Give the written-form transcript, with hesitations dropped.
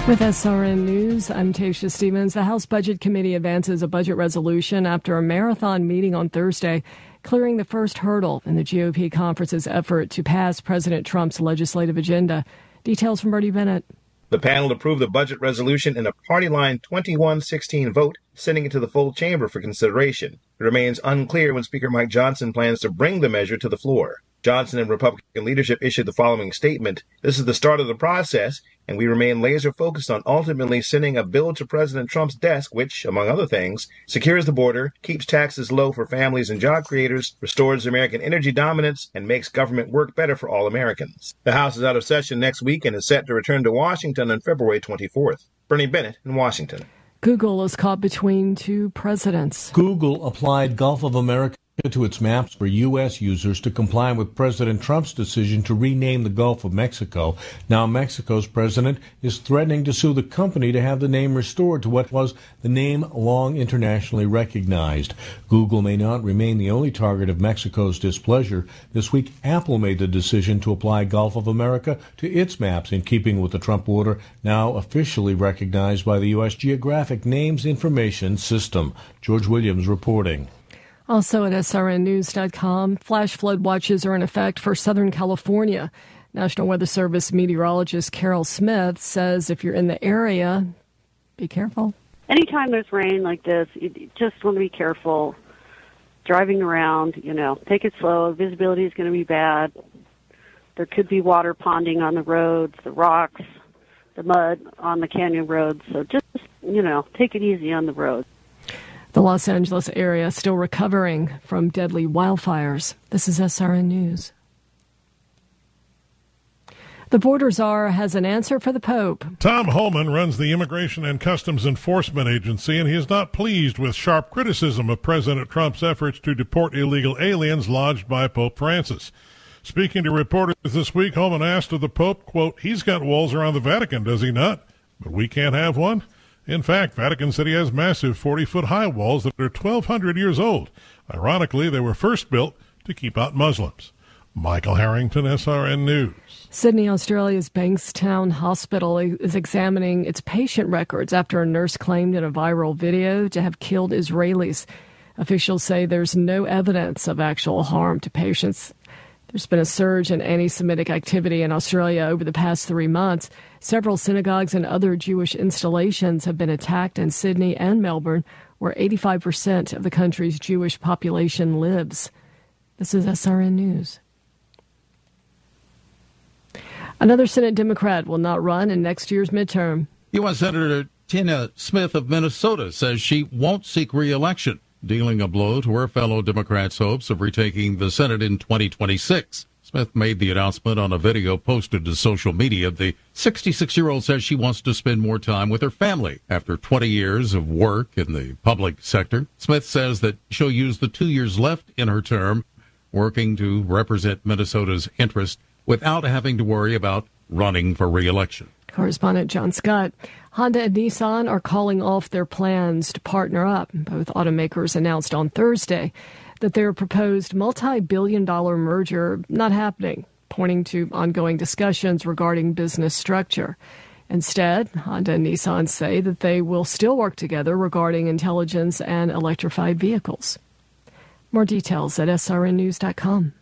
With SRN News, I'm Tasha Stevens. The House Budget Committee advances a budget resolution after a marathon meeting on Thursday, clearing the first hurdle in the GOP conference's effort to pass President Trump's legislative agenda. Details from Bertie Bennett. The panel approved the budget resolution in a party-line 21-16 vote, sending it to the full chamber for consideration. It remains unclear when Speaker Mike Johnson plans to bring the measure to the floor. Johnson and Republican leadership issued the following statement: "This is the start of the process, and we remain laser-focused on ultimately sending a bill to President Trump's desk which, among other things, secures the border, keeps taxes low for families and job creators, restores American energy dominance, and makes government work better for all Americans." The House is out of session next week and is set to return to Washington on February 24th. Bernie Bennett in Washington. Google is caught between two presidents. Google applied Gulf of America to its maps for U.S. users to comply with President Trump's decision to rename the Gulf of Mexico. Now Mexico's president is threatening to sue the company to have the name restored to what was the name long internationally recognized. Google may not remain the only target of Mexico's displeasure. This week, Apple made the decision to apply Gulf of America to its maps in keeping with the Trump order, now officially recognized by the U.S. Geographic Names Information System. George Williams reporting. Also at srnnews.com, flash flood watches are in effect for Southern California. National Weather Service meteorologist Carol Smith says if you're in the area, be careful. Anytime there's rain like this, you just want to be careful. Driving around, take it slow. Visibility is going to be bad. There could be water ponding on the roads, the rocks, the mud on the canyon roads. So just, take it easy on the road. The Los Angeles area still recovering from deadly wildfires. This is SRN News. The border czar has an answer for the Pope. Tom Homan runs the Immigration and Customs Enforcement Agency, and he is not pleased with sharp criticism of President Trump's efforts to deport illegal aliens lodged by Pope Francis. Speaking to reporters this week, Homan asked of the Pope, quote, "He's got walls around the Vatican, does he not? But we can't have one?" In fact, Vatican City has massive 40-foot-high walls that are 1,200 years old. Ironically, they were first built to keep out Muslims. Michael Harrington, SRN News. Sydney, Australia's Bankstown Hospital is examining its patient records after a nurse claimed in a viral video to have killed Israelis. Officials say there's no evidence of actual harm to patients. There's been a surge in anti-Semitic activity in Australia over the past 3 months. Several synagogues and other Jewish installations have been attacked in Sydney and Melbourne, where 85% of the country's Jewish population lives. This is SRN News. Another Senate Democrat will not run in next year's midterm. U.S. Senator Tina Smith of Minnesota says she won't seek re-election, dealing a blow to her fellow Democrats' hopes of retaking the Senate in 2026. Smith made the announcement on a video posted to social media. The 66-year-old says she wants to spend more time with her family after 20 years of work in the public sector. Smith says that she'll use the 2 years left in her term working to represent Minnesota's interest without having to worry about running for re-election. Correspondent John Scott. Honda and Nissan are calling off their plans to partner up. Both automakers announced on Thursday that their proposed multi-billion-dollar merger not happening, pointing to ongoing discussions regarding business structure. Instead, Honda and Nissan say that they will still work together regarding intelligence and electrified vehicles. More details at srnnews.com.